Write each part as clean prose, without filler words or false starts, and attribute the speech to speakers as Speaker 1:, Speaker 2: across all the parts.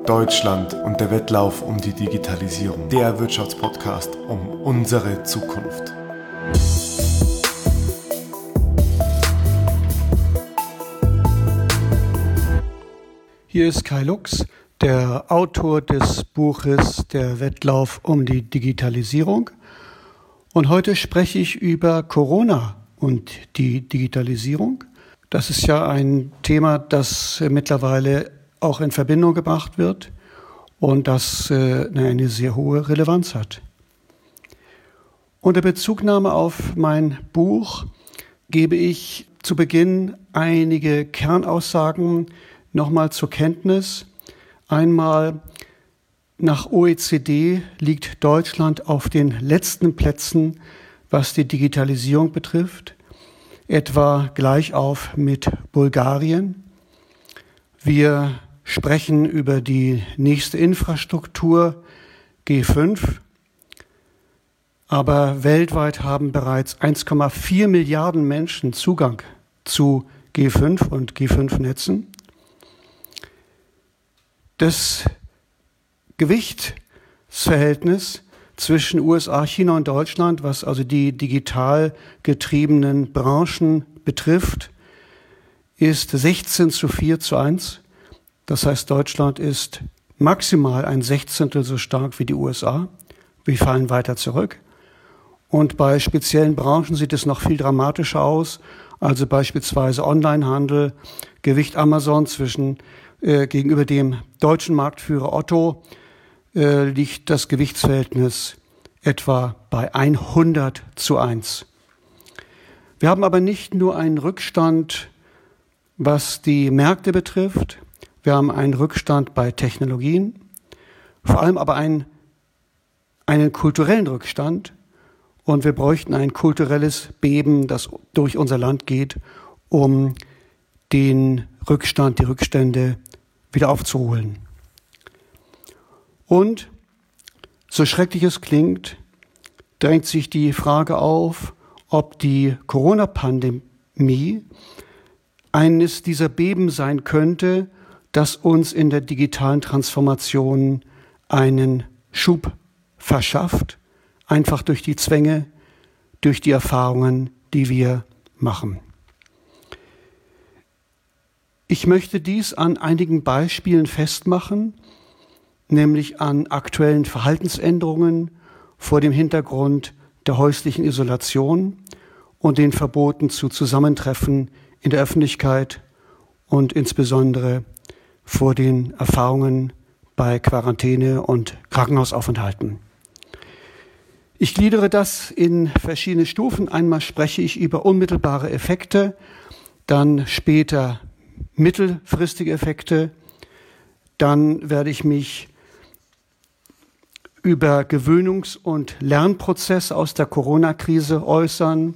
Speaker 1: Deutschland und der Wettlauf um die Digitalisierung. Der Wirtschaftspodcast um unsere Zukunft.
Speaker 2: Hier ist Kai Lux, der Autor des Buches Der Wettlauf um die Digitalisierung. Und heute spreche ich über Corona und die Digitalisierung. Das ist ja ein Thema, das mittlerweile auch in Verbindung gebracht wird und das eine sehr hohe Relevanz hat. Unter Bezugnahme auf mein Buch gebe ich zu Beginn einige Kernaussagen nochmal zur Kenntnis. Einmal, nach OECD liegt Deutschland auf den letzten Plätzen, was die Digitalisierung betrifft, etwa gleich auf mit Bulgarien. Wir sprechen über die nächste Infrastruktur G5, aber weltweit haben bereits 1,4 Milliarden Menschen Zugang zu G5 und G5-Netzen. Das Gewichtsverhältnis zwischen USA, China und Deutschland, was also die digital getriebenen Branchen betrifft, ist 16:4:1. Das heißt, Deutschland ist maximal ein Sechzehntel so stark wie die USA. Wir fallen weiter zurück. Und bei speziellen Branchen sieht es noch viel dramatischer aus. Also beispielsweise Onlinehandel, Gewicht Amazon gegenüber dem deutschen Marktführer Otto liegt das Gewichtsverhältnis etwa bei 100:1. Wir haben aber nicht nur einen Rückstand, was die Märkte betrifft. Wir haben einen Rückstand bei Technologien, vor allem aber einen kulturellen Rückstand. Und wir bräuchten ein kulturelles Beben, das durch unser Land geht, um die Rückstände wieder aufzuholen. Und, so schrecklich es klingt, drängt sich die Frage auf, ob die Corona-Pandemie eines dieser Beben sein könnte, das uns in der digitalen Transformation einen Schub verschafft, einfach durch die Zwänge, durch die Erfahrungen, die wir machen. Ich möchte dies an einigen Beispielen festmachen, nämlich an aktuellen Verhaltensänderungen vor dem Hintergrund der häuslichen Isolation und den Verboten zu Zusammentreffen in der Öffentlichkeit und insbesondere vor den Erfahrungen bei Quarantäne und Krankenhausaufenthalten. Ich gliedere das in verschiedene Stufen. Einmal spreche ich über unmittelbare Effekte, dann später mittelfristige Effekte, dann werde ich mich über Gewöhnungs- und Lernprozesse aus der Corona-Krise äußern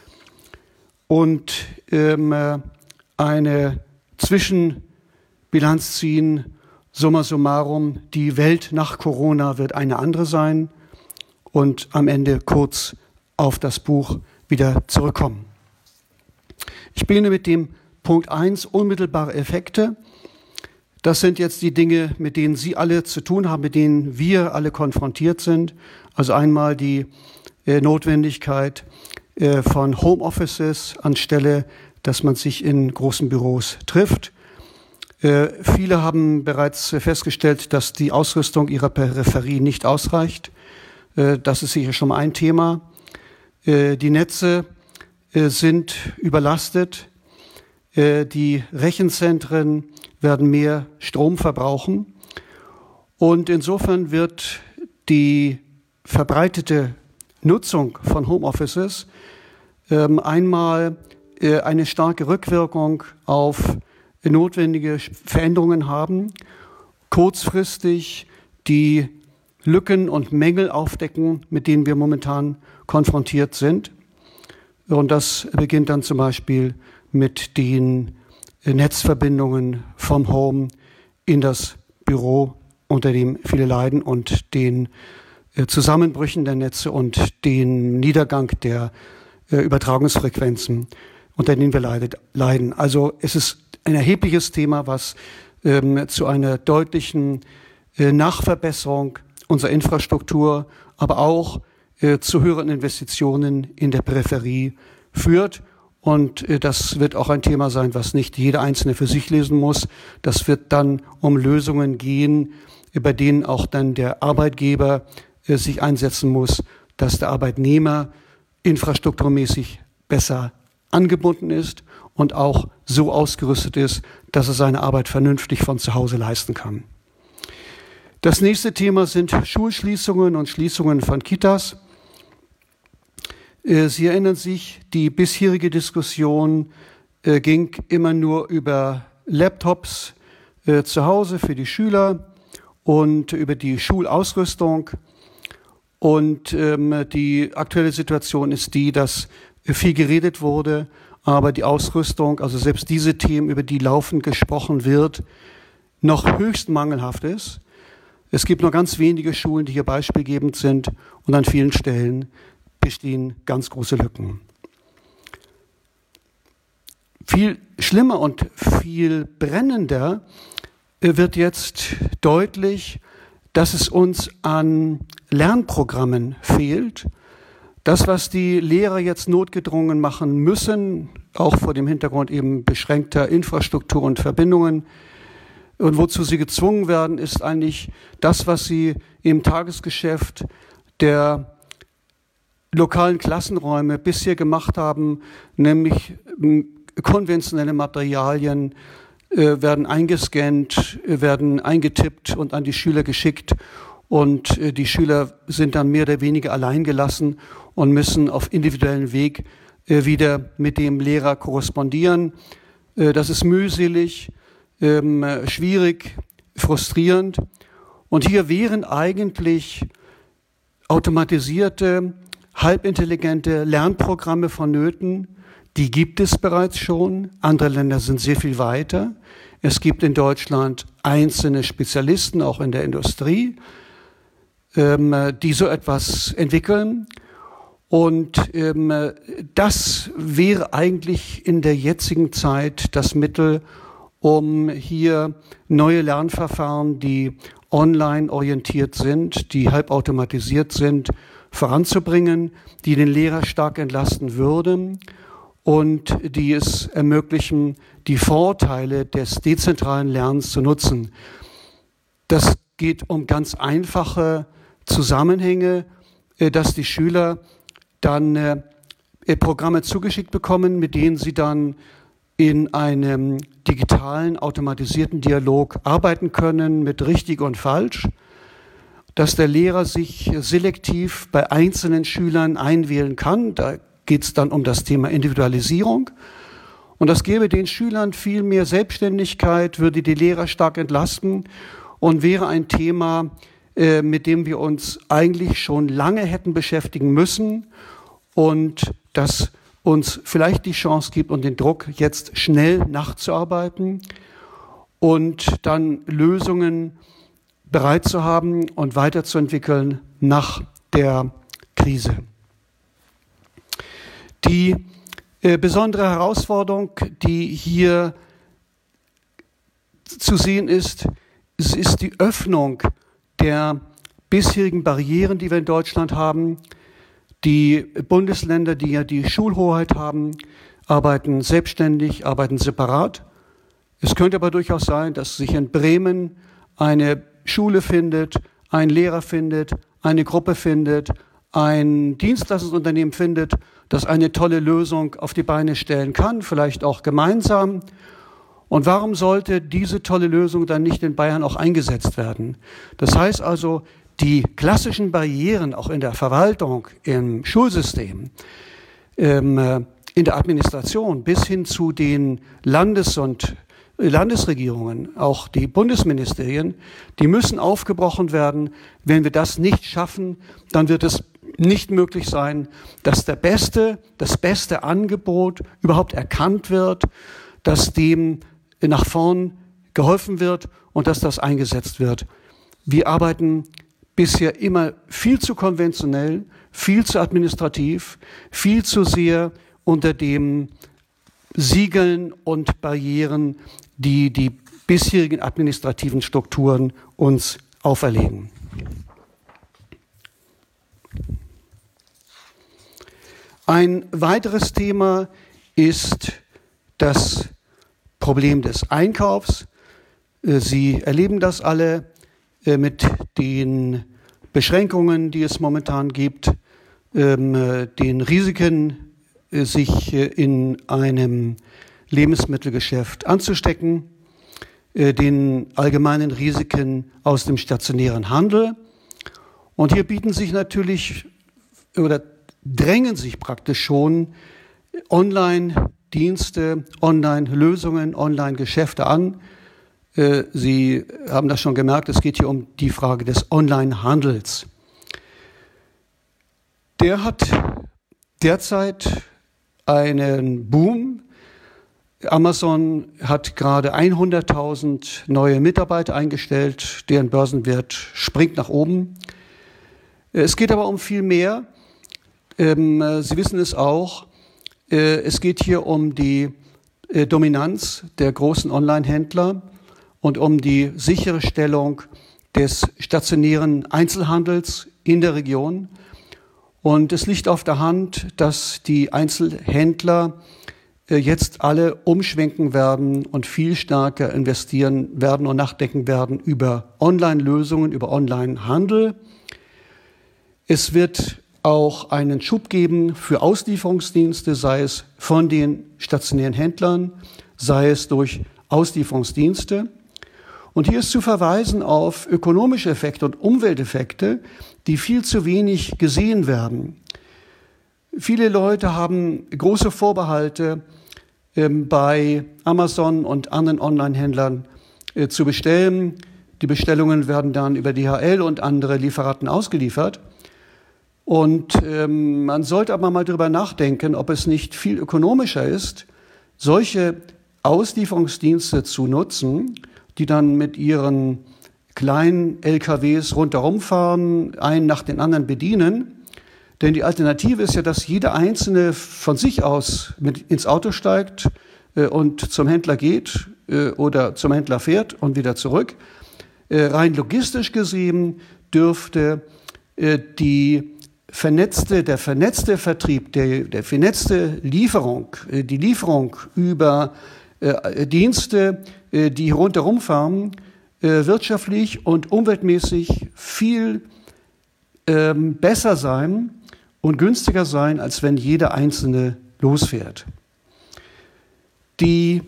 Speaker 2: und eine Zwischenbilanz ziehen. Summa summarum, die Welt nach Corona wird eine andere sein und am Ende kurz auf das Buch wieder zurückkommen. Ich beginne mit dem Punkt 1, unmittelbare Effekte. Das sind jetzt die Dinge, mit denen Sie alle zu tun haben, mit denen wir alle konfrontiert sind. Also einmal die Notwendigkeit von Homeoffices anstelle, dass man sich in großen Büros trifft. Viele haben bereits festgestellt, dass die Ausrüstung ihrer Peripherie nicht ausreicht. Das ist sicher schon mal ein Thema. Die Netze sind überlastet. Die Rechenzentren werden mehr Strom verbrauchen. Und insofern wird die verbreitete Nutzung von Homeoffices einmal eine starke Rückwirkung auf notwendige Veränderungen haben, kurzfristig die Lücken und Mängel aufdecken, mit denen wir momentan konfrontiert sind. Und das beginnt dann zum Beispiel mit den Netzverbindungen vom Home in das Büro, unter dem viele leiden, und den Zusammenbrüchen der Netze und den Niedergang der Übertragungsfrequenzen, unter denen wir leiden. Also es ist ein erhebliches Thema, was zu einer deutlichen Nachverbesserung unserer Infrastruktur, aber auch zu höheren Investitionen in der Peripherie führt. Und das wird auch ein Thema sein, was nicht jeder Einzelne für sich lesen muss. Das wird dann um Lösungen gehen, bei denen auch dann der Arbeitgeber sich einsetzen muss, dass der Arbeitnehmer infrastrukturmäßig besser angebunden ist und auch so ausgerüstet ist, dass er seine Arbeit vernünftig von zu Hause leisten kann. Das nächste Thema sind Schulschließungen und Schließungen von Kitas. Sie erinnern sich, die bisherige Diskussion ging immer nur über Laptops zu Hause für die Schüler und über die Schulausrüstung. Und die aktuelle Situation ist die, dass viel geredet wurde, aber die Ausrüstung, also selbst diese Themen, über die laufend gesprochen wird, noch höchst mangelhaft ist. Es gibt nur ganz wenige Schulen, die hier beispielgebend sind, und an vielen Stellen bestehen ganz große Lücken. Viel schlimmer und viel brennender wird jetzt deutlich, dass es uns an Lernprogrammen fehlt. Das, was die Lehrer jetzt notgedrungen machen müssen, auch vor dem Hintergrund eben beschränkter Infrastruktur und Verbindungen, und wozu sie gezwungen werden, ist eigentlich das, was sie im Tagesgeschäft der lokalen Klassenräume bisher gemacht haben, nämlich konventionelle Materialien werden eingescannt, werden eingetippt und an die Schüler geschickt. Und die Schüler sind dann mehr oder weniger allein gelassen und müssen auf individuellen Weg wieder mit dem Lehrer korrespondieren. Das ist mühselig, schwierig, frustrierend. Und hier wären eigentlich automatisierte, halbintelligente Lernprogramme vonnöten. Die gibt es bereits schon. Andere Länder sind sehr viel weiter. Es gibt in Deutschland einzelne Spezialisten, auch in der Industrie, die so etwas entwickeln. Und das wäre eigentlich in der jetzigen Zeit das Mittel, um hier neue Lernverfahren, die online orientiert sind, die halbautomatisiert sind, voranzubringen, die den Lehrer stark entlasten würden und die es ermöglichen, die Vorteile des dezentralen Lernens zu nutzen. Das geht um ganz einfache Zusammenhänge, dass die Schüler dann Programme zugeschickt bekommen, mit denen sie dann in einem digitalen, automatisierten Dialog arbeiten können mit richtig und falsch, dass der Lehrer sich selektiv bei einzelnen Schülern einwählen kann. Da geht es dann um das Thema Individualisierung. Und das gäbe den Schülern viel mehr Selbstständigkeit, würde die Lehrer stark entlasten und wäre ein Thema, mit dem wir uns eigentlich schon lange hätten beschäftigen müssen und das uns vielleicht die Chance gibt und den Druck, jetzt schnell nachzuarbeiten und dann Lösungen bereit zu haben und weiterzuentwickeln nach der Krise. Die besondere Herausforderung, die hier zu sehen ist, es ist die Öffnung der bisherigen Barrieren, die wir in Deutschland haben. Die Bundesländer, die ja die Schulhoheit haben, arbeiten selbstständig, arbeiten separat. Es könnte aber durchaus sein, dass sich in Bremen eine Schule findet, ein Lehrer findet, eine Gruppe findet, ein Dienstleistungsunternehmen findet, das eine tolle Lösung auf die Beine stellen kann, vielleicht auch gemeinsam. Und warum sollte diese tolle Lösung dann nicht in Bayern auch eingesetzt werden? Das heißt also, die klassischen Barrieren auch in der Verwaltung, im Schulsystem, in der Administration bis hin zu den Landesregierungen, auch die Bundesministerien, die müssen aufgebrochen werden. Wenn wir das nicht schaffen, dann wird es nicht möglich sein, dass das beste Angebot überhaupt erkannt wird, dass dem nach vorn geholfen wird und dass das eingesetzt wird. Wir arbeiten bisher immer viel zu konventionell, viel zu administrativ, viel zu sehr unter dem Siegeln und Barrieren, die die bisherigen administrativen Strukturen uns auferlegen. Ein weiteres Thema ist das Problem des Einkaufs. Sie erleben das alle mit den Beschränkungen, die es momentan gibt, den Risiken, sich in einem Lebensmittelgeschäft anzustecken, den allgemeinen Risiken aus dem stationären Handel. Und hier bieten sich natürlich oder drängen sich praktisch schon Online-Dienste, Online-Lösungen, Online-Geschäfte an. Sie haben das schon gemerkt, es geht hier um die Frage des Online-Handels. Der hat derzeit einen Boom. Amazon hat gerade 100.000 neue Mitarbeiter eingestellt, deren Börsenwert springt nach oben. Es geht aber um viel mehr. Sie wissen es auch, es geht hier um die Dominanz der großen Online-Händler und um die sichere Stellung des stationären Einzelhandels in der Region. Und es liegt auf der Hand, dass die Einzelhändler jetzt alle umschwenken werden und viel stärker investieren werden und nachdenken werden über Online-Lösungen, über Online-Handel. Es wird auch einen Schub geben für Auslieferungsdienste, sei es von den stationären Händlern, sei es durch Auslieferungsdienste. Und hier ist zu verweisen auf ökonomische Effekte und Umwelteffekte, die viel zu wenig gesehen werden. Viele Leute haben große Vorbehalte, bei Amazon und anderen Online-Händlern zu bestellen. Die Bestellungen werden dann über DHL und andere Lieferanten ausgeliefert. Und man sollte aber mal darüber nachdenken, ob es nicht viel ökonomischer ist, solche Auslieferungsdienste zu nutzen, die dann mit ihren kleinen LKWs rundherum fahren, einen nach den anderen bedienen. Denn die Alternative ist ja, dass jeder Einzelne von sich aus ins Auto steigt und zum Händler geht oder zum Händler fährt und wieder zurück. Rein logistisch gesehen dürfte der vernetzte Vertrieb, der vernetzte Lieferung, die Lieferung über Dienste, die rundherum fahren, wirtschaftlich und umweltmäßig viel besser sein und günstiger sein, als wenn jeder Einzelne losfährt. Der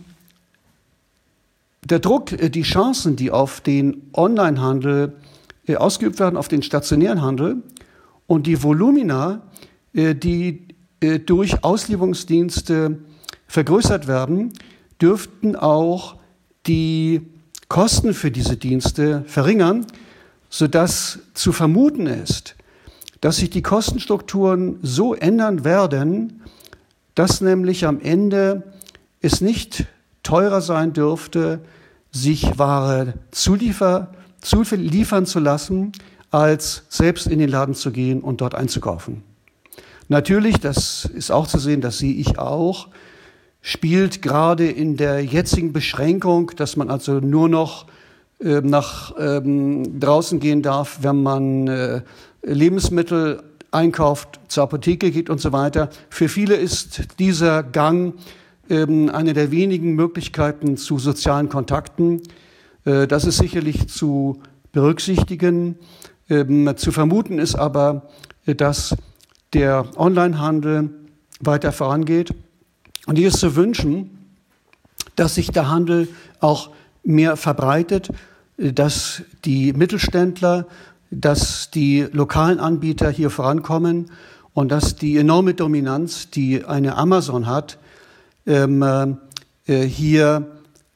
Speaker 2: Druck, die Chancen, die auf den Onlinehandel ausgeübt werden, auf den stationären Handel und die Volumina, die durch Auslieferungsdienste vergrößert werden, dürften auch die Kosten für diese Dienste verringern, sodass zu vermuten ist, dass sich die Kostenstrukturen so ändern werden, dass nämlich am Ende es nicht teurer sein dürfte, sich Ware liefern zu lassen, als selbst in den Laden zu gehen und dort einzukaufen. Natürlich, das ist auch zu sehen, das sehe ich auch, spielt gerade in der jetzigen Beschränkung, dass man also nur noch nach draußen gehen darf, wenn man Lebensmittel einkauft, zur Apotheke geht und so weiter. Für viele ist dieser Gang eine der wenigen Möglichkeiten zu sozialen Kontakten. Das ist sicherlich zu berücksichtigen. Zu vermuten ist aber, dass der Onlinehandel weiter vorangeht. Und hier ist zu wünschen, dass sich der Handel auch mehr verbreitet, dass die Mittelständler, dass die lokalen Anbieter hier vorankommen und dass die enorme Dominanz, die eine Amazon hat, hier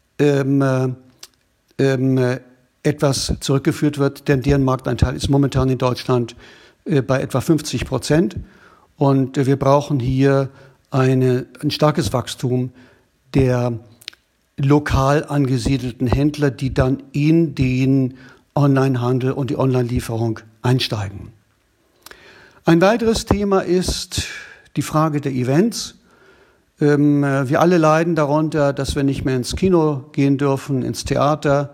Speaker 2: etwas zurückgeführt wird, denn deren Marktanteil ist momentan in Deutschland bei etwa 50%. Und wir brauchen hier ein starkes Wachstum der lokal angesiedelten Händler, die dann in den Onlinehandel und die Online-Lieferung einsteigen. Ein weiteres Thema ist die Frage der Events. Wir alle leiden darunter, dass wir nicht mehr ins Kino gehen dürfen, ins Theater,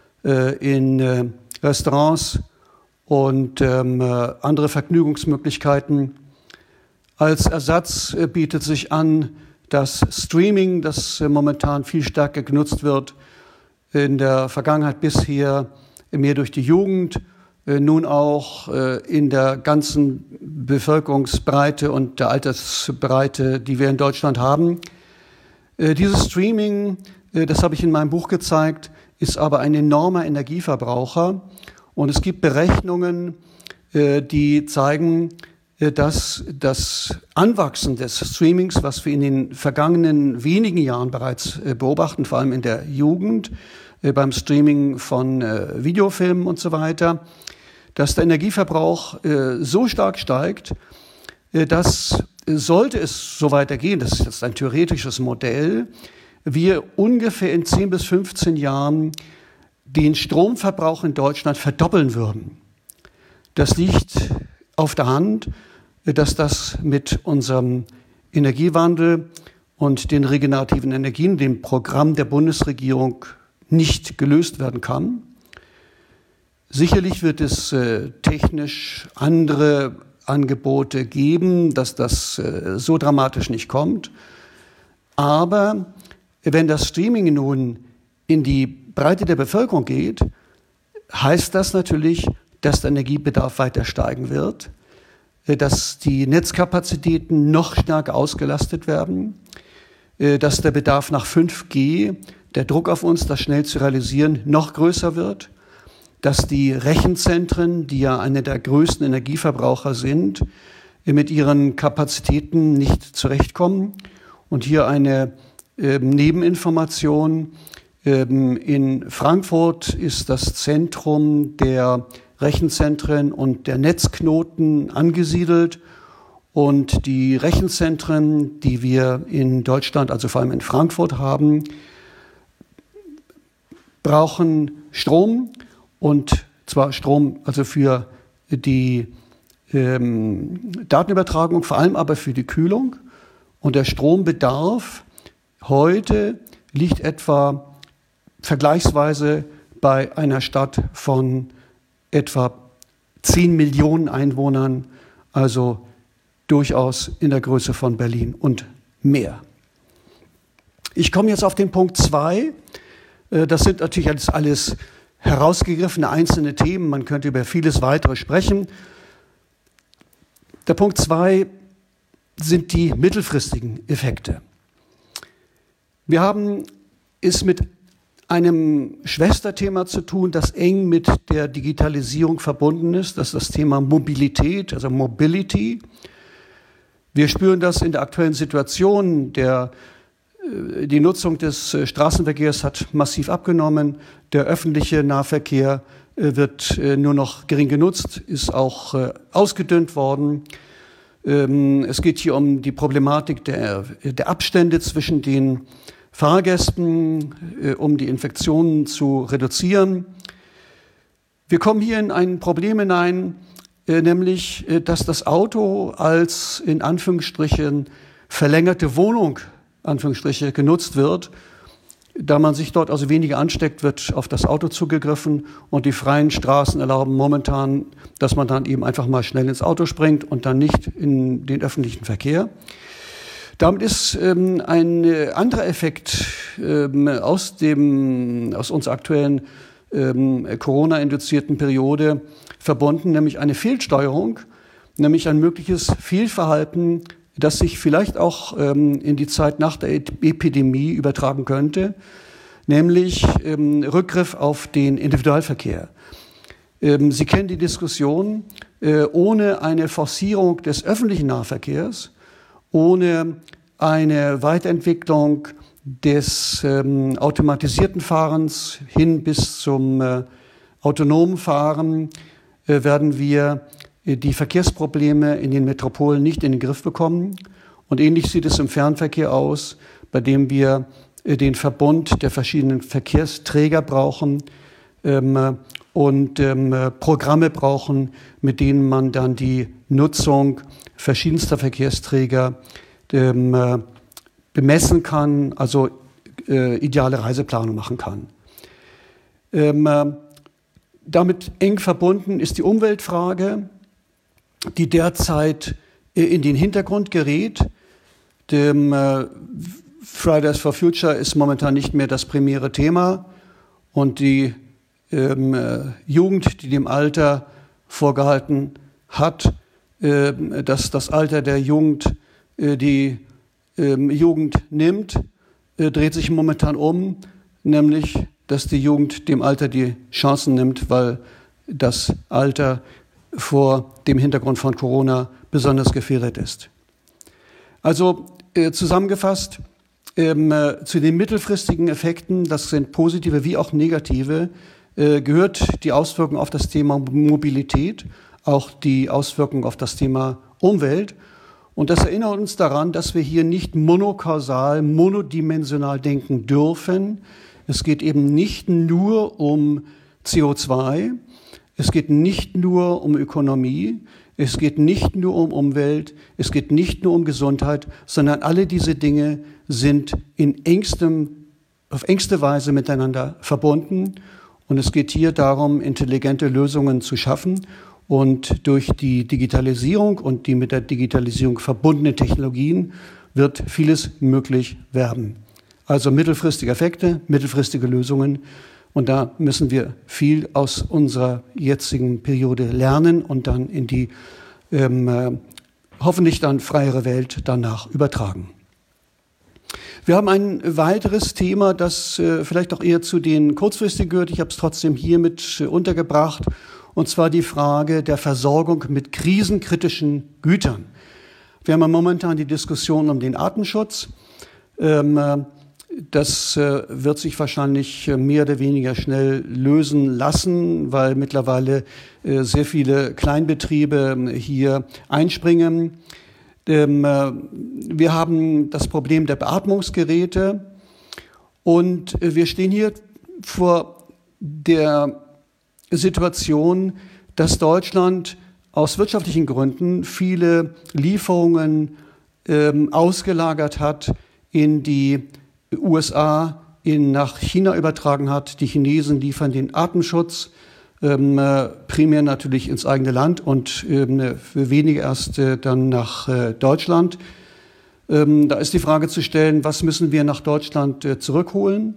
Speaker 2: in Restaurants und andere Vergnügungsmöglichkeiten. Als Ersatz bietet sich an das Streaming, das momentan viel stärker genutzt wird, in der Vergangenheit bisher mehr durch die Jugend, nun auch in der ganzen Bevölkerungsbreite und der Altersbreite, die wir in Deutschland haben. Dieses Streaming, das habe ich in meinem Buch gezeigt, ist aber ein enormer Energieverbraucher. Und es gibt Berechnungen, die zeigen, dass das Anwachsen des Streamings, was wir in den vergangenen wenigen Jahren bereits beobachten, vor allem in der Jugend, beim Streaming von Videofilmen und so weiter, dass der Energieverbrauch so stark steigt, dass, sollte es so weitergehen, das ist jetzt ein theoretisches Modell, wir ungefähr in 10 bis 15 Jahren den Stromverbrauch in Deutschland verdoppeln würden. Das liegt auf der Hand, dass das mit unserem Energiewandel und den regenerativen Energien, dem Programm der Bundesregierung, nicht gelöst werden kann. Sicherlich wird es technisch andere Angebote geben, dass das so dramatisch nicht kommt. Aber wenn das Streaming nun in die Breite der Bevölkerung geht, heißt das natürlich, dass der Energiebedarf weiter steigen wird, dass die Netzkapazitäten noch stärker ausgelastet werden, dass der Bedarf nach 5G, der Druck auf uns, das schnell zu realisieren, noch größer wird, dass die Rechenzentren, die ja eine der größten Energieverbraucher sind, mit ihren Kapazitäten nicht zurechtkommen. Und hier eine Nebeninformation. In Frankfurt ist das Zentrum der Rechenzentren und der Netzknoten angesiedelt. Und die Rechenzentren, die wir in Deutschland, also vor allem in Frankfurt haben, brauchen Strom, und zwar Strom also für die Datenübertragung, vor allem aber für die Kühlung. Und der Strombedarf heute liegt etwa vergleichsweise bei einer Stadt von etwa 10 Millionen Einwohnern, also durchaus in der Größe von Berlin und mehr. Ich komme jetzt auf den Punkt 2. Das sind natürlich alles herausgegriffene einzelne Themen. Man könnte über vieles weitere sprechen. Der Punkt 2 sind die mittelfristigen Effekte. Wir haben es mit einem Schwesterthema zu tun, das eng mit der Digitalisierung verbunden ist. Das ist das Thema Mobilität, also Mobility. Wir spüren das in der aktuellen Situation. Die Nutzung des Straßenverkehrs hat massiv abgenommen. Der öffentliche Nahverkehr wird nur noch gering genutzt, ist auch ausgedünnt worden. Es geht hier um die Problematik der Abstände zwischen den Fahrgästen, um die Infektionen zu reduzieren. Wir kommen hier in ein Problem hinein, nämlich, dass das Auto als in Anführungsstrichen verlängerte Wohnung Anführungsstriche genutzt wird. Da man sich dort also weniger ansteckt, wird auf das Auto zugegriffen, und die freien Straßen erlauben momentan, dass man dann eben einfach mal schnell ins Auto springt und dann nicht in den öffentlichen Verkehr. Damit ist ein anderer Effekt aus unserer aktuellen Corona-induzierten Periode verbunden, nämlich eine Fehlsteuerung, nämlich ein mögliches Fehlverhalten, das sich vielleicht auch in die Zeit nach der Epidemie übertragen könnte, nämlich Rückgriff auf den Individualverkehr. Sie kennen die Diskussion, ohne eine Forcierung des öffentlichen Nahverkehrs, ohne eine Weiterentwicklung des automatisierten Fahrens hin bis zum autonomen Fahren werden wir die Verkehrsprobleme in den Metropolen nicht in den Griff bekommen. Und ähnlich sieht es im Fernverkehr aus, bei dem wir den Verbund der verschiedenen Verkehrsträger brauchen und Programme brauchen, mit denen man dann die Nutzung verschiedenster Verkehrsträger bemessen kann, also ideale Reiseplanung machen kann. Damit eng verbunden ist die Umweltfrage, die derzeit in den Hintergrund gerät. Fridays for Future ist momentan nicht mehr das primäre Thema und die Jugend, die dem Alter vorgehalten hat, dass das Alter der Jugend die Jugend nimmt, dreht sich momentan um, nämlich dass die Jugend dem Alter die Chancen nimmt, weil das Alter vor dem Hintergrund von Corona besonders gefährdet ist. Also zusammengefasst, zu den mittelfristigen Effekten, das sind positive wie auch negative, gehört die Auswirkung auf das Thema Mobilität, auch die Auswirkung auf das Thema Umwelt. Und das erinnert uns daran, dass wir hier nicht monokausal, monodimensional denken dürfen. Es geht eben nicht nur um CO2, es geht nicht nur um Ökonomie, es geht nicht nur um Umwelt, es geht nicht nur um Gesundheit, sondern alle diese Dinge sind auf engste Weise miteinander verbunden. Und es geht hier darum, intelligente Lösungen zu schaffen. Und durch die Digitalisierung und die mit der Digitalisierung verbundenen Technologien wird vieles möglich werden. Also mittelfristige Effekte, mittelfristige Lösungen. Und da müssen wir viel aus unserer jetzigen Periode lernen und dann in die hoffentlich dann freiere Welt danach übertragen. Wir haben ein weiteres Thema, das vielleicht auch eher zu den kurzfristigen gehört. Ich habe es trotzdem hier mit untergebracht. Und zwar die Frage der Versorgung mit krisenkritischen Gütern. Wir haben ja momentan die Diskussion um den Artenschutz. Das wird sich wahrscheinlich mehr oder weniger schnell lösen lassen, weil mittlerweile sehr viele Kleinbetriebe hier einspringen. Wir haben das Problem der Beatmungsgeräte und wir stehen hier vor der Situation, dass Deutschland aus wirtschaftlichen Gründen viele Lieferungen ausgelagert hat in die USA, nach China übertragen hat. Die Chinesen liefern den Artenschutz, primär natürlich ins eigene Land und weniger erst dann nach Deutschland. Da ist die Frage zu stellen, was müssen wir nach Deutschland zurückholen?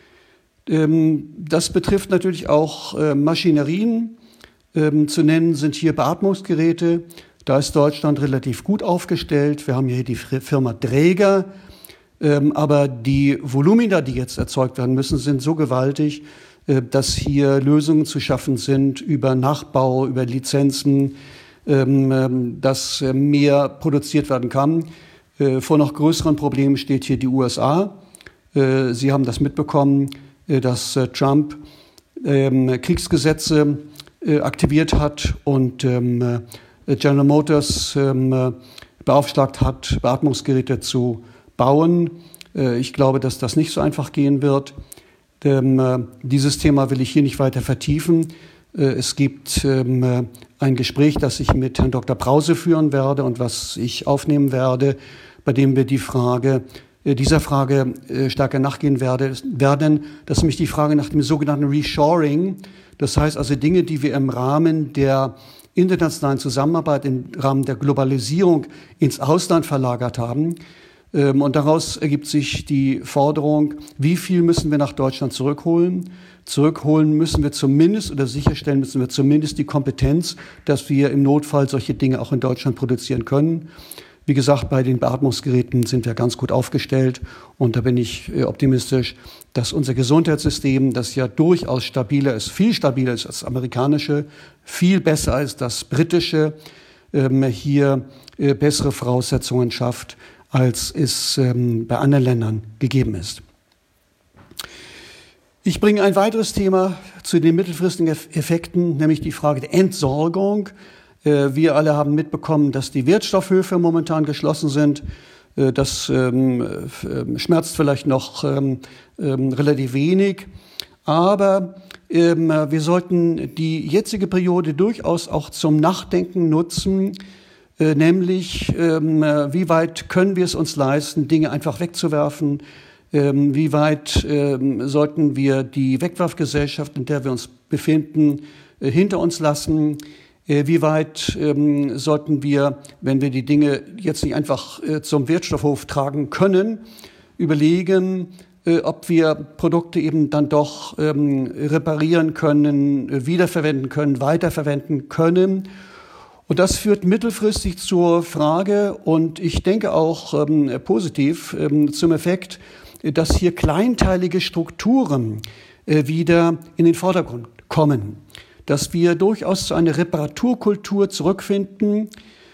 Speaker 2: Das betrifft natürlich auch Maschinerien. Zu nennen sind hier Beatmungsgeräte. Da ist Deutschland relativ gut aufgestellt. Wir haben hier die Firma Dräger. Aber die Volumina, die jetzt erzeugt werden müssen, sind so gewaltig, dass hier Lösungen zu schaffen sind über Nachbau, über Lizenzen, dass mehr produziert werden kann. Vor noch größeren Problemen steht hier die USA. Sie haben das mitbekommen, dass Trump Kriegsgesetze aktiviert hat und General Motors beauftragt hat, Beatmungsgeräte zu bauen. Ich glaube, dass das nicht so einfach gehen wird. Dieses Thema will ich hier nicht weiter vertiefen. Es gibt ein Gespräch, das ich mit Herrn Dr. Brause führen werde und was ich aufnehmen werde, bei dem wir dieser Frage stärker nachgehen werden. Das ist nämlich die Frage nach dem sogenannten Reshoring. Das heißt also Dinge, die wir im Rahmen der internationalen Zusammenarbeit, im Rahmen der Globalisierung ins Ausland verlagert haben. Und daraus ergibt sich die Forderung, wie viel müssen wir nach Deutschland zurückholen? Zurückholen müssen wir zumindest oder sicherstellen müssen wir zumindest die Kompetenz, dass wir im Notfall solche Dinge auch in Deutschland produzieren können. Wie gesagt, bei den Beatmungsgeräten sind wir ganz gut aufgestellt und da bin ich optimistisch, dass unser Gesundheitssystem, das ja durchaus stabiler ist, viel stabiler ist als das amerikanische, viel besser als das britische, hier bessere Voraussetzungen schafft, als es bei anderen Ländern gegeben ist. Ich bringe ein weiteres Thema zu den mittelfristigen Effekten, nämlich die Frage der Entsorgung. Wir alle haben mitbekommen, dass die Wertstoffhöfe momentan geschlossen sind. Das schmerzt vielleicht noch relativ wenig. Aber wir sollten die jetzige Periode durchaus auch zum Nachdenken nutzen, nämlich wie weit können wir es uns leisten, Dinge einfach wegzuwerfen, wie weit sollten wir die Wegwerfgesellschaft, in der wir uns befinden, hinter uns lassen, wie weit sollten wir, wenn wir die Dinge jetzt nicht einfach zum Wertstoffhof tragen können, überlegen, ob wir Produkte eben dann doch reparieren können, wiederverwenden können, weiterverwenden können. Und das führt mittelfristig zur Frage und ich denke auch positiv zum Effekt, dass hier kleinteilige Strukturen wieder in den Vordergrund kommen, dass wir durchaus zu einer Reparaturkultur zurückfinden.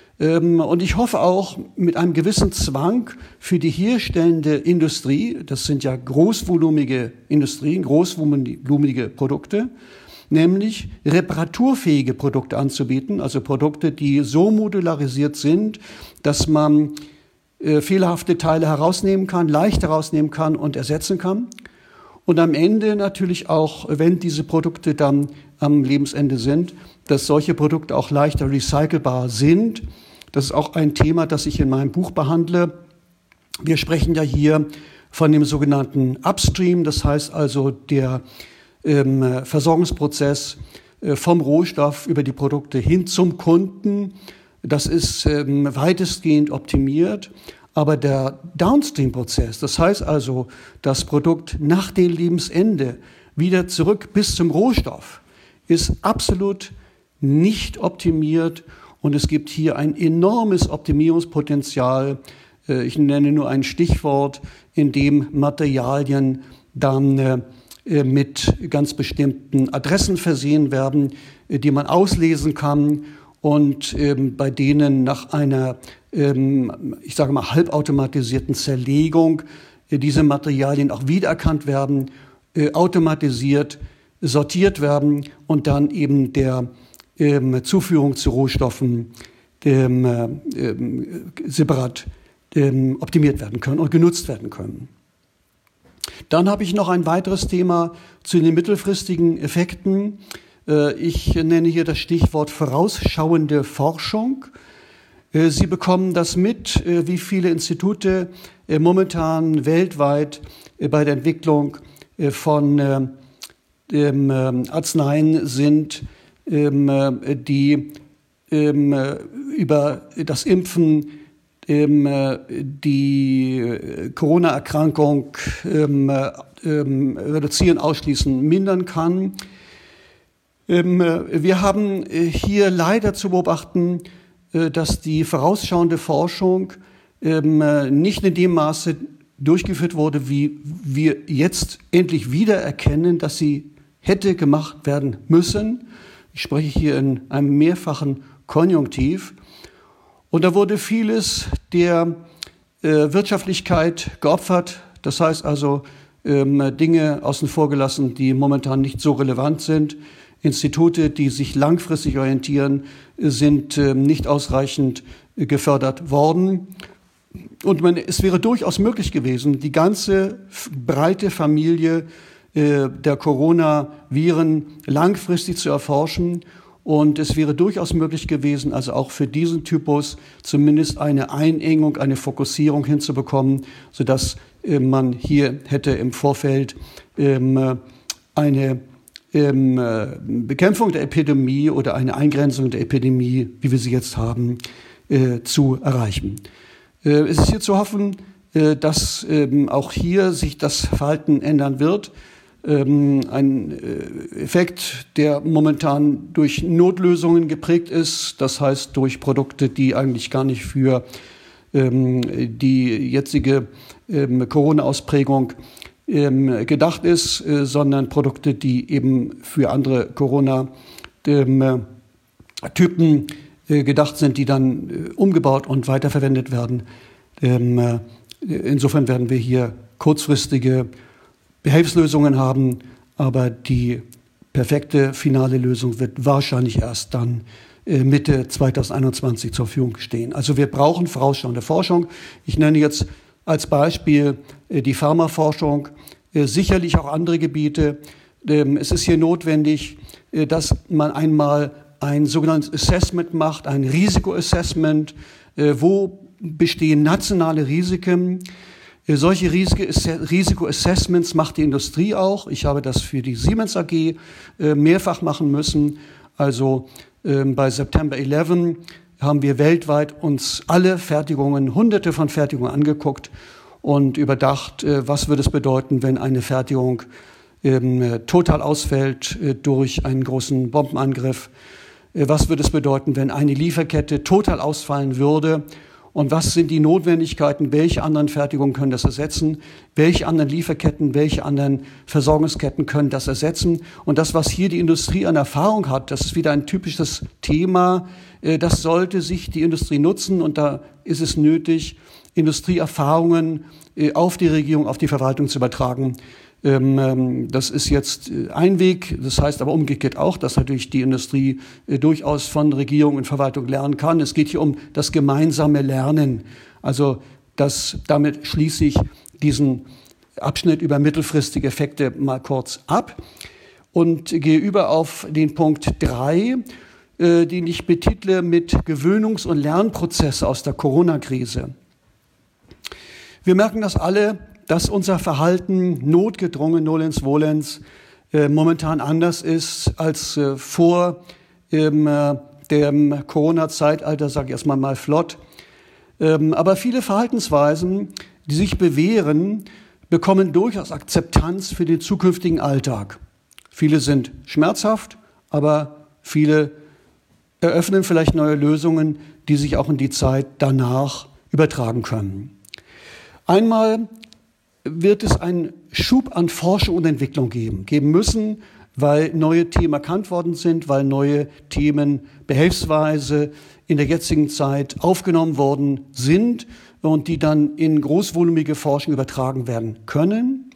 Speaker 2: Und ich hoffe auch mit einem gewissen Zwang für die herstellende Industrie, das sind ja großvolumige Industrien, großvolumige Produkte, nämlich reparaturfähige Produkte anzubieten, also Produkte, die so modularisiert sind, dass man fehlerhafte Teile herausnehmen kann, leicht herausnehmen kann und ersetzen kann. Und am Ende natürlich auch, wenn diese Produkte dann am Lebensende sind, dass solche Produkte auch leichter recycelbar sind. Das ist auch ein Thema, das ich in meinem Buch behandle. Wir sprechen ja hier von dem sogenannten Upstream, das heißt also der Versorgungsprozess vom Rohstoff über die Produkte hin zum Kunden. Das ist weitestgehend optimiert. Aber der Downstream-Prozess, das heißt also das Produkt nach dem Lebensende wieder zurück bis zum Rohstoff, ist absolut nicht optimiert und es gibt hier ein enormes Optimierungspotenzial. Ich nenne nur ein Stichwort, in dem Materialien dann mit ganz bestimmten Adressen versehen werden, die man auslesen kann und bei denen nach einer, ich sage mal, halbautomatisierten Zerlegung diese Materialien auch wiedererkannt werden, automatisiert sortiert werden und dann eben der Zuführung zu Rohstoffen separat optimiert werden können und genutzt werden können. Dann habe ich noch ein weiteres Thema zu den mittelfristigen Effekten. Ich nenne hier das Stichwort vorausschauende Forschung. Sie bekommen das mit, wie viele Institute momentan weltweit bei der Entwicklung von Arzneien sind, die über das Impfen die Corona-Erkrankung reduzieren, ausschließen, mindern kann. Wir haben hier leider zu beobachten, dass die vorausschauende Forschung nicht in dem Maße durchgeführt wurde, wie wir jetzt endlich wiedererkennen, dass sie hätte gemacht werden müssen. Ich spreche hier in einem mehrfachen Konjunktiv. Und da wurde vieles der Wirtschaftlichkeit geopfert. Das heißt also Dinge außen vor gelassen, die momentan nicht so relevant sind. Institute, die sich langfristig orientieren, sind nicht ausreichend gefördert worden. Und es wäre durchaus möglich gewesen, die ganze breite Familie der Coronaviren langfristig zu erforschen. Und es wäre durchaus möglich gewesen, also auch für diesen Typus zumindest eine Einengung, eine Fokussierung hinzubekommen, sodass man hier hätte im Vorfeld eine Bekämpfung der Epidemie oder eine Eingrenzung der Epidemie, wie wir sie jetzt haben, zu erreichen. Es ist hier zu hoffen, dass auch hier sich das Verhalten ändern wird. Ein Effekt, der momentan durch Notlösungen geprägt ist, das heißt durch Produkte, die eigentlich gar nicht für die jetzige Corona-Ausprägung gedacht ist, sondern Produkte, die eben für andere Corona-Typen gedacht sind, die dann umgebaut und weiterverwendet werden. Insofern werden wir hier kurzfristige Behelfslösungen haben, aber die perfekte finale Lösung wird wahrscheinlich erst dann Mitte 2021 zur Verfügung stehen. Also wir brauchen vorausschauende Forschung. Ich nenne jetzt als Beispiel die Pharmaforschung, sicherlich auch andere Gebiete. Es ist hier notwendig, dass man einmal ein sogenanntes Assessment macht, ein Risikoassessment, wo bestehen nationale Risiken. Solche Risikoassessments macht die Industrie auch. Ich habe das für die Siemens AG mehrfach machen müssen. Also bei September 11 haben wir weltweit uns alle Fertigungen, hunderte von Fertigungen angeguckt und überdacht, was würde es bedeuten, wenn eine Fertigung total ausfällt durch einen großen Bombenangriff. Was würde es bedeuten, wenn eine Lieferkette total ausfallen würde? Und was sind die Notwendigkeiten? Welche anderen Fertigungen können das ersetzen? Welche anderen Lieferketten, welche anderen Versorgungsketten können das ersetzen? Und das, was hier die Industrie an Erfahrung hat, das ist wieder ein typisches Thema. Das sollte sich die Industrie nutzen. Und da ist es nötig, Industrieerfahrungen auf die Regierung, auf die Verwaltung zu übertragen. Das ist jetzt ein Weg. Das heißt aber umgekehrt auch, dass natürlich die Industrie durchaus von Regierung und Verwaltung lernen kann. Es geht hier um das gemeinsame Lernen. Also damit schließe ich diesen Abschnitt über mittelfristige Effekte mal kurz ab und gehe über auf den Punkt 3, den ich betitle mit Gewöhnungs- und Lernprozesse aus der Corona-Krise. Wir merken das alle, dass unser Verhalten notgedrungen, nolens volens, momentan anders ist als vor dem Corona-Zeitalter, sage ich erstmal mal flott. Aber viele Verhaltensweisen, die sich bewähren, bekommen durchaus Akzeptanz für den zukünftigen Alltag. Viele sind schmerzhaft, aber viele eröffnen vielleicht neue Lösungen, die sich auch in die Zeit danach übertragen können. Einmal wird es einen Schub an Forschung und Entwicklung geben müssen, weil neue Themen erkannt worden sind, weil neue Themen behelfsweise in der jetzigen Zeit aufgenommen worden sind und die dann in großvolumige Forschung übertragen werden können.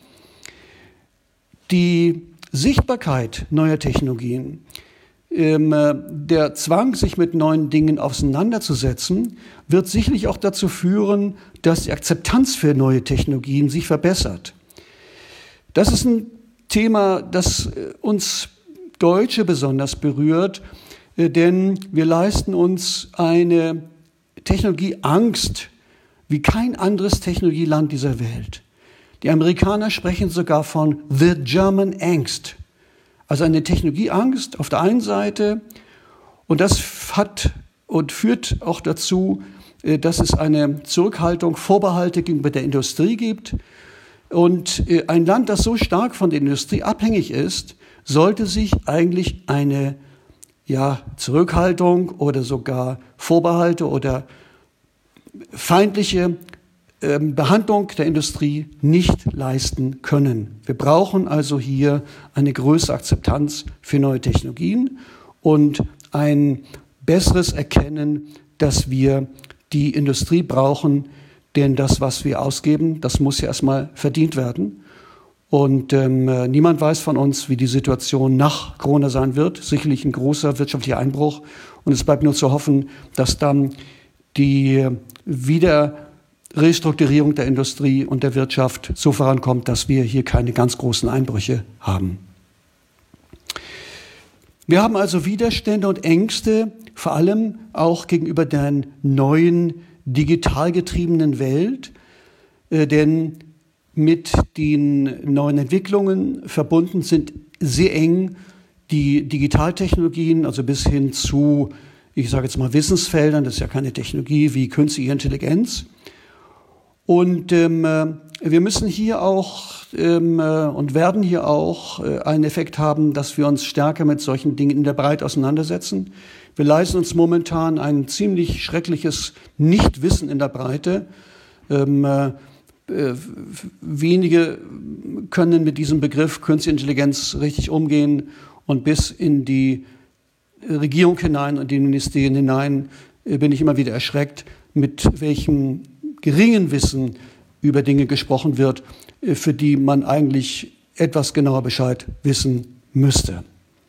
Speaker 2: Die Sichtbarkeit neuer Technologien, der Zwang, sich mit neuen Dingen auseinanderzusetzen, wird sicherlich auch dazu führen, dass die Akzeptanz für neue Technologien sich verbessert. Das ist ein Thema, das uns Deutsche besonders berührt, denn wir leisten uns eine Technologieangst wie kein anderes Technologieland dieser Welt. Die Amerikaner sprechen sogar von The German Angst. Also eine Technologieangst auf der einen Seite, und das führt auch dazu, dass es eine Zurückhaltung, Vorbehalte gegenüber der Industrie gibt. Und ein Land, das so stark von der Industrie abhängig ist, sollte sich eigentlich eine Zurückhaltung oder sogar Vorbehalte oder feindliche Behandlung der Industrie nicht leisten können. Wir brauchen also hier eine größere Akzeptanz für neue Technologien und ein besseres Erkennen, dass wir die Industrie brauchen, denn das, was wir ausgeben, das muss ja erstmal verdient werden. Und niemand weiß von uns, wie die Situation nach Corona sein wird. Sicherlich ein großer wirtschaftlicher Einbruch. Und es bleibt nur zu hoffen, dass dann die Restrukturierung der Industrie und der Wirtschaft so vorankommt, dass wir hier keine ganz großen Einbrüche haben. Wir haben also Widerstände und Ängste, vor allem auch gegenüber der neuen, digital getriebenen Welt, denn mit den neuen Entwicklungen verbunden sind sehr eng die Digitaltechnologien, also bis hin zu, ich sage jetzt mal Wissensfeldern, das ist ja keine Technologie wie künstliche Intelligenz. Und wir müssen hier auch und werden hier auch einen Effekt haben, dass wir uns stärker mit solchen Dingen in der Breite auseinandersetzen. Wir leisten uns momentan ein ziemlich schreckliches Nichtwissen in der Breite. Wenige können mit diesem Begriff Künstliche Intelligenz richtig umgehen und bis in die Regierung hinein und die Ministerien hinein bin ich immer wieder erschreckt, mit welchem geringen Wissen über Dinge gesprochen wird, für die man eigentlich etwas genauer Bescheid wissen müsste.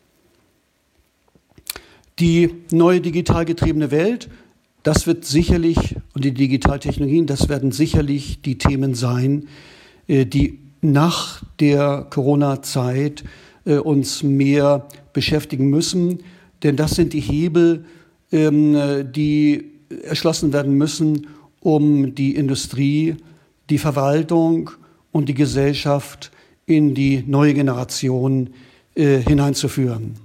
Speaker 2: Die neue digital getriebene Welt, das wird sicherlich, und die Digitaltechnologien, das werden sicherlich die Themen sein, die nach der Corona-Zeit uns mehr beschäftigen müssen. denn das sind die Hebel, die erschlossen werden müssen, um die Industrie, die Verwaltung und die Gesellschaft in die neue Generation hineinzuführen.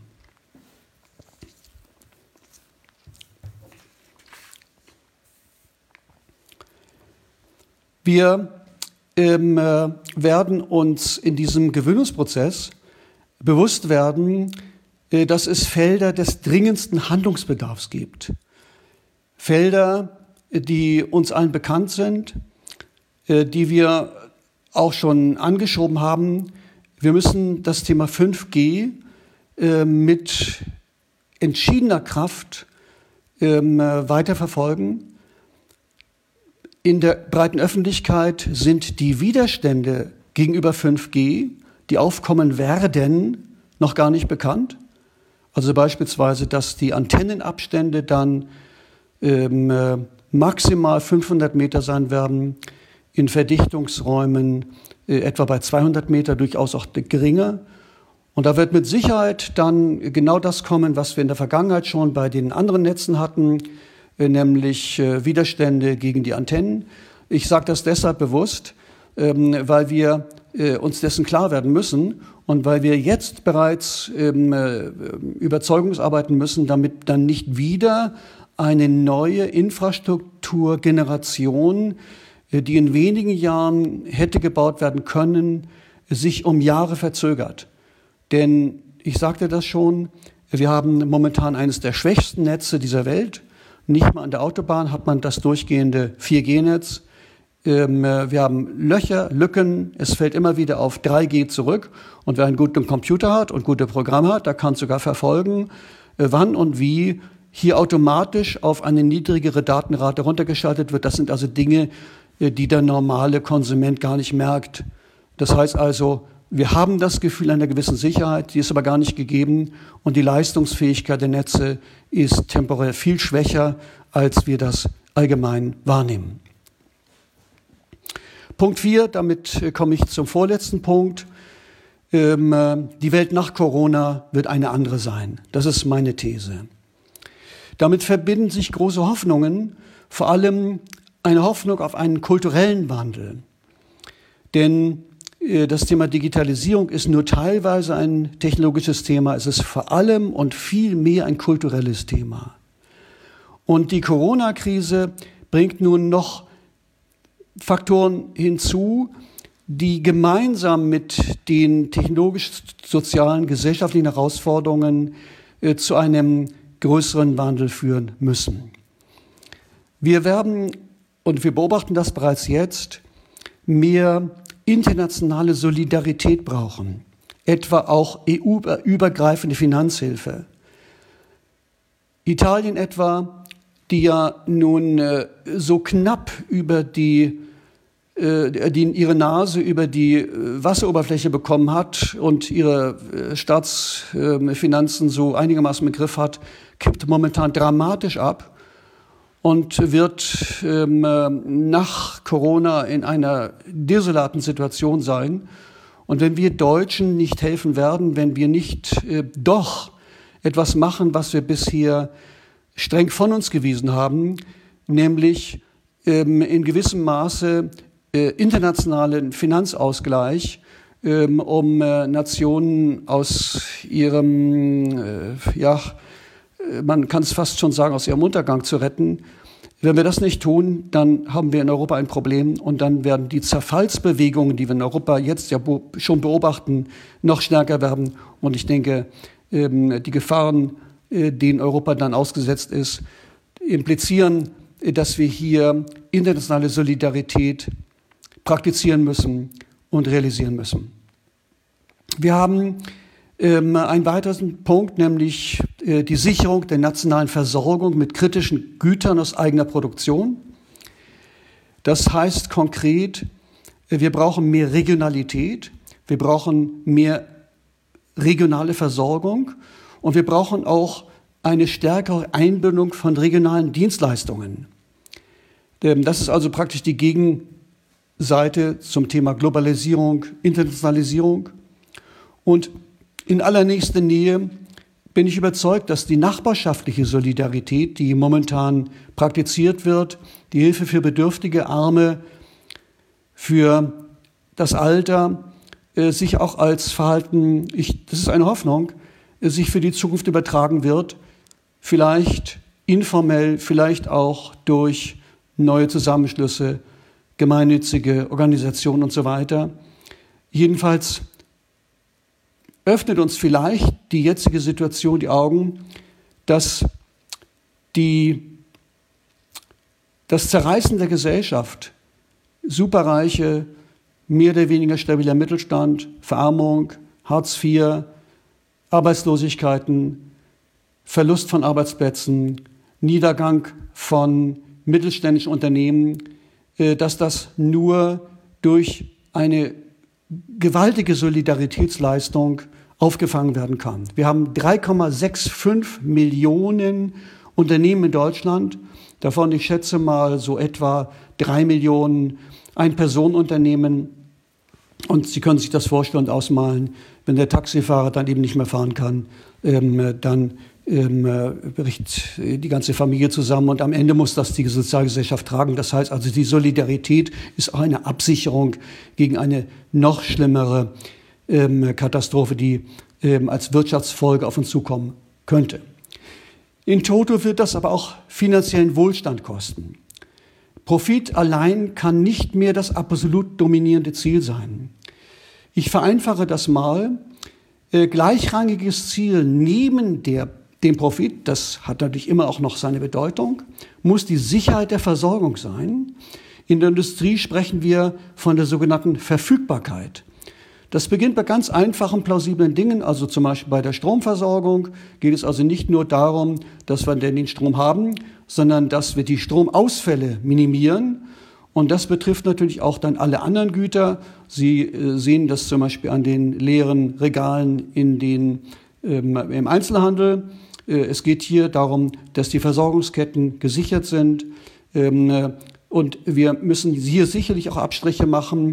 Speaker 2: Wir werden uns in diesem Gewöhnungsprozess bewusst werden, dass es Felder des dringendsten Handlungsbedarfs gibt. Felder, die uns allen bekannt sind, die wir auch schon angeschoben haben. Wir müssen das Thema 5G mit entschiedener Kraft weiterverfolgen. In der breiten Öffentlichkeit sind die Widerstände gegenüber 5G, die aufkommen werden, noch gar nicht bekannt. Also beispielsweise, dass die Antennenabstände dann maximal 500 Meter sein werden, in Verdichtungsräumen etwa bei 200 Meter, durchaus auch geringer. Und da wird mit Sicherheit dann genau das kommen, was wir in der Vergangenheit schon bei den anderen Netzen hatten, nämlich Widerstände gegen die Antennen. Ich sage das deshalb bewusst, weil wir uns dessen klar werden müssen und weil wir jetzt bereits Überzeugungsarbeiten müssen, damit dann nicht wieder eine neue Infrastrukturgeneration, die in wenigen Jahren hätte gebaut werden können, sich um Jahre verzögert. Denn ich sagte das schon, wir haben momentan eines der schwächsten Netze dieser Welt. Nicht mal an der Autobahn hat man das durchgehende 4G-Netz. Wir haben Löcher, Lücken. Es fällt immer wieder auf 3G zurück. Und wer einen guten Computer hat und gute Programme hat, der kann sogar verfolgen, wann und wie hier automatisch auf eine niedrigere Datenrate runtergeschaltet wird. Das sind also Dinge, die der normale Konsument gar nicht merkt. Das heißt also, wir haben das Gefühl einer gewissen Sicherheit, die ist aber gar nicht gegeben. Und die Leistungsfähigkeit der Netze ist temporär viel schwächer, als wir das allgemein wahrnehmen. Punkt 4, damit komme ich zum vorletzten Punkt. Die Welt nach Corona wird eine andere sein. Das ist meine These. Damit verbinden sich große Hoffnungen, vor allem eine Hoffnung auf einen kulturellen Wandel. Denn das Thema Digitalisierung ist nur teilweise ein technologisches Thema. Es ist vor allem und viel mehr ein kulturelles Thema. Und die Corona-Krise bringt nun noch Faktoren hinzu, die gemeinsam mit den technologisch-sozialen, gesellschaftlichen Herausforderungen zu einem größeren Wandel führen müssen. Wir werden, und wir beobachten das bereits jetzt, mehr internationale Solidarität brauchen, etwa auch EU-übergreifende Finanzhilfe. Italien etwa, die ja nun so knapp über die ihre Nase über die Wasseroberfläche bekommen hat und ihre Staatsfinanzen so einigermaßen im Griff hat, kippt momentan dramatisch ab und wird nach Corona in einer desolaten Situation sein. Und wenn wir Deutschen nicht helfen werden, wenn wir nicht doch etwas machen, was wir bisher streng von uns gewiesen haben, nämlich in gewissem Maße internationalen Finanzausgleich, um Nationen aus ihrem, man kann es fast schon sagen, aus ihrem Untergang zu retten. Wenn wir das nicht tun, dann haben wir in Europa ein Problem und dann werden die Zerfallsbewegungen, die wir in Europa jetzt ja schon beobachten, noch stärker werden. Und ich denke, die Gefahren, denen Europa dann ausgesetzt ist, implizieren, dass wir hier internationale Solidarität praktizieren müssen und realisieren müssen. Wir haben einen weiteren Punkt, nämlich die Sicherung der nationalen Versorgung mit kritischen Gütern aus eigener Produktion. Das heißt konkret, wir brauchen mehr Regionalität, wir brauchen mehr regionale Versorgung und wir brauchen auch eine stärkere Einbindung von regionalen Dienstleistungen. Das ist also praktisch die Gegenseite zum Thema Globalisierung, Internationalisierung. Und in allernächster Nähe bin ich überzeugt, dass die nachbarschaftliche Solidarität, die momentan praktiziert wird, die Hilfe für Bedürftige, Arme, für das Alter, sich auch als Verhalten, das ist eine Hoffnung, sich für die Zukunft übertragen wird, vielleicht informell, vielleicht auch durch neue Zusammenschlüsse, gemeinnützige Organisationen und so weiter. Jedenfalls öffnet uns vielleicht die jetzige Situation die Augen, dass das Zerreißen der Gesellschaft, Superreiche, mehr oder weniger stabiler Mittelstand, Verarmung, Hartz IV, Arbeitslosigkeiten, Verlust von Arbeitsplätzen, Niedergang von mittelständischen Unternehmen, dass das nur durch eine gewaltige Solidaritätsleistung aufgefangen werden kann. Wir haben 3,65 Millionen Unternehmen in Deutschland, davon, ich schätze mal, so etwa 3 Millionen Ein-Personen-Unternehmen. Und Sie können sich das vorstellen und ausmalen, wenn der Taxifahrer dann eben nicht mehr fahren kann, dann bricht die ganze Familie zusammen und am Ende muss das die Sozialgesellschaft tragen. Das heißt also, die Solidarität ist auch eine Absicherung gegen eine noch schlimmere Katastrophe, die als Wirtschaftsfolge auf uns zukommen könnte. In toto wird das aber auch finanziellen Wohlstand kosten. Profit allein kann nicht mehr das absolut dominierende Ziel sein. Ich vereinfache das mal. Gleichrangiges Ziel neben dem Profit, das hat natürlich immer auch noch seine Bedeutung, muss die Sicherheit der Versorgung sein. In der Industrie sprechen wir von der sogenannten Verfügbarkeit. Das beginnt bei ganz einfachen, plausiblen Dingen, also zum Beispiel bei der Stromversorgung geht es also nicht nur darum, dass wir den Strom haben, sondern dass wir die Stromausfälle minimieren. Und das betrifft natürlich auch dann alle anderen Güter. Sie sehen das zum Beispiel an den leeren Regalen im Einzelhandel. Es geht hier darum, dass die Versorgungsketten gesichert sind. Und wir müssen hier sicherlich auch Abstriche machen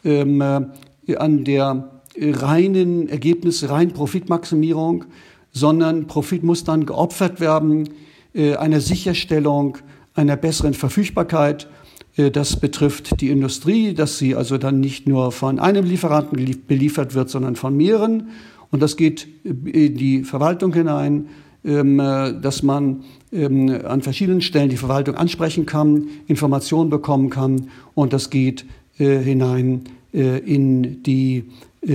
Speaker 2: an der reinen Profitmaximierung, sondern Profit muss dann geopfert werden, einer Sicherstellung einer besseren Verfügbarkeit. Das betrifft die Industrie, dass sie also dann nicht nur von einem Lieferanten beliefert wird, sondern von mehreren. Und das geht in die Verwaltung hinein, dass man an verschiedenen Stellen die Verwaltung ansprechen kann, Informationen bekommen kann. Und das geht hinein in die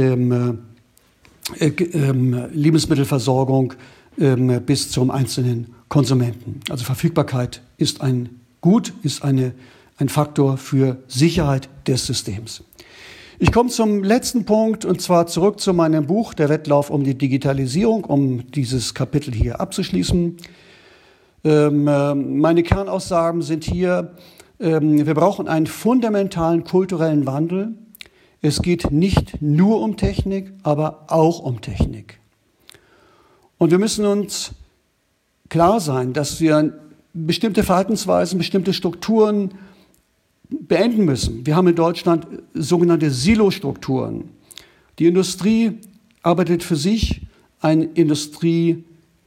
Speaker 2: Lebensmittelversorgung bis zum einzelnen Konsumenten. Also Verfügbarkeit ist ein Gut, ist ein Faktor für Sicherheit des Systems. Ich komme zum letzten Punkt und zwar zurück zu meinem Buch Der Wettlauf um die Digitalisierung, um dieses Kapitel hier abzuschließen. Meine Kernaussagen sind hier, wir brauchen einen fundamentalen kulturellen Wandel. Es geht nicht nur um Technik, aber auch um Technik. Und wir müssen uns klar sein, dass wir bestimmte Verhaltensweisen, bestimmte Strukturen beenden müssen. Wir haben in Deutschland sogenannte Silostrukturen. Die Industrie arbeitet für sich, ein Industriechef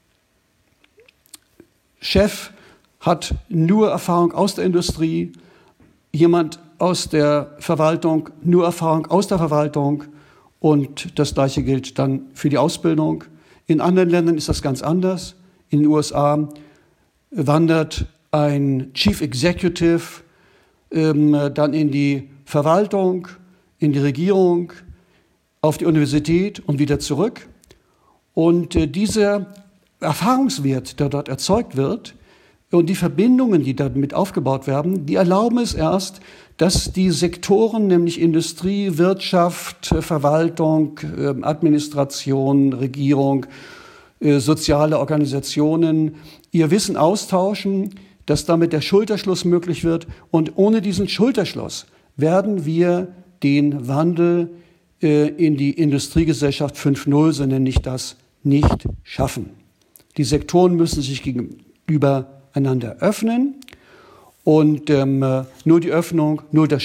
Speaker 2: hat nur Erfahrung aus der Industrie, jemand aus der Verwaltung nur Erfahrung aus der Verwaltung und das Gleiche gilt dann für die Ausbildung. In anderen Ländern ist das ganz anders. In den USA wandert ein Chief Executive dann in die Verwaltung, in die Regierung, auf die Universität und wieder zurück. Und dieser Erfahrungswert, der dort erzeugt wird und die Verbindungen, die damit aufgebaut werden, die erlauben es erst, dass die Sektoren, nämlich Industrie, Wirtschaft, Verwaltung, Administration, Regierung, soziale Organisationen ihr Wissen austauschen, dass damit der Schulterschluss möglich wird. Und ohne diesen Schulterschluss werden wir den Wandel in die Industriegesellschaft 5.0, so nenne ich das, nicht schaffen. Die Sektoren müssen sich gegenüber einander öffnen und nur die Öffnung, nur der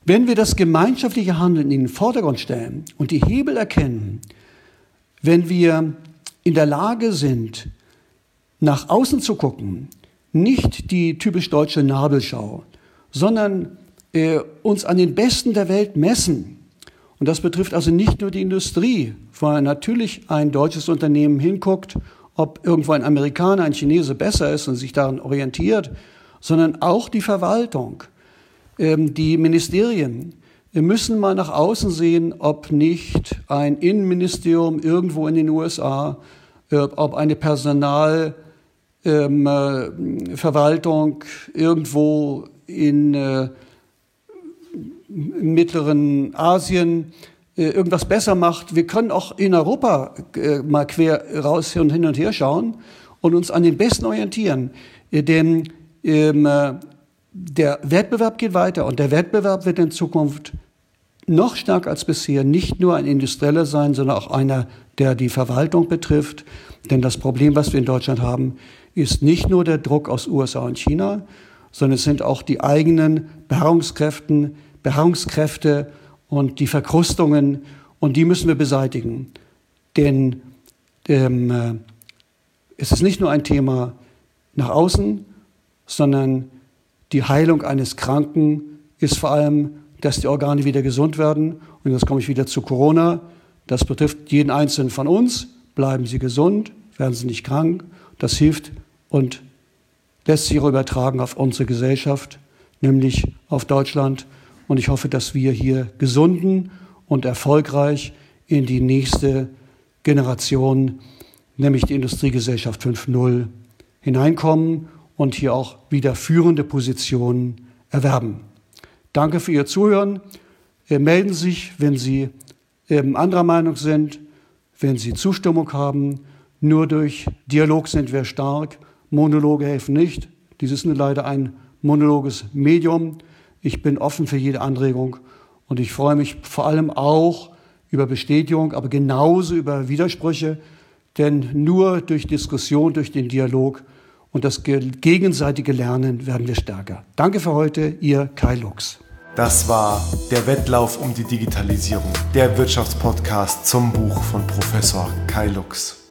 Speaker 2: Wenn wir das gemeinschaftliche Handeln in den Vordergrund stellen und die Hebel erkennen, wenn wir in der Lage sind, nach außen zu gucken, nicht die typisch deutsche Nabelschau, sondern uns an den Besten der Welt messen. Und das betrifft also nicht nur die Industrie, weil natürlich ein deutsches Unternehmen hinguckt, ob irgendwo ein Amerikaner, ein Chinese besser ist und sich daran orientiert, sondern auch die Verwaltung, die Ministerien. Wir müssen mal nach außen sehen, ob nicht ein Innenministerium irgendwo in den USA, ob eine Personalverwaltung irgendwo in Mittleren Asien irgendwas besser macht. Wir können auch in Europa mal quer raus und hin und her schauen und uns an den Besten orientieren. Denn der Wettbewerb geht weiter und der Wettbewerb wird in Zukunft noch stärker als bisher nicht nur ein industrieller sein, sondern auch einer, der die Verwaltung betrifft. Denn das Problem, was wir in Deutschland haben, ist nicht nur der Druck aus USA und China, sondern es sind auch die eigenen Beharrungskräfte und die Verkrustungen, und die müssen wir beseitigen. Denn es ist nicht nur ein Thema nach außen, sondern die Heilung eines Kranken ist vor allem, dass die Organe wieder gesund werden. Und jetzt komme ich wieder zu Corona. Das betrifft jeden Einzelnen von uns. Bleiben Sie gesund, werden Sie nicht krank. Das hilft und lässt sich auch übertragen auf unsere Gesellschaft, nämlich auf Deutschland. Und ich hoffe, dass wir hier gesunden und erfolgreich in die nächste Generation, nämlich die Industriegesellschaft 5.0, hineinkommen und hier auch wieder führende Positionen erwerben. Danke für Ihr Zuhören. Melden Sie sich, wenn Sie anderer Meinung sind, wenn Sie Zustimmung haben. Nur durch Dialog sind wir stark. Monologe helfen nicht. Dies ist nur leider ein monologes Medium. Ich bin offen für jede Anregung und ich freue mich vor allem auch über Bestätigung, aber genauso über Widersprüche, denn nur durch Diskussion, durch den Dialog und das gegenseitige Lernen werden wir stärker. Danke für heute, Ihr Kai Lux.
Speaker 1: Das war der Wettlauf um die Digitalisierung, der Wirtschaftspodcast zum Buch von Professor Kai Lux.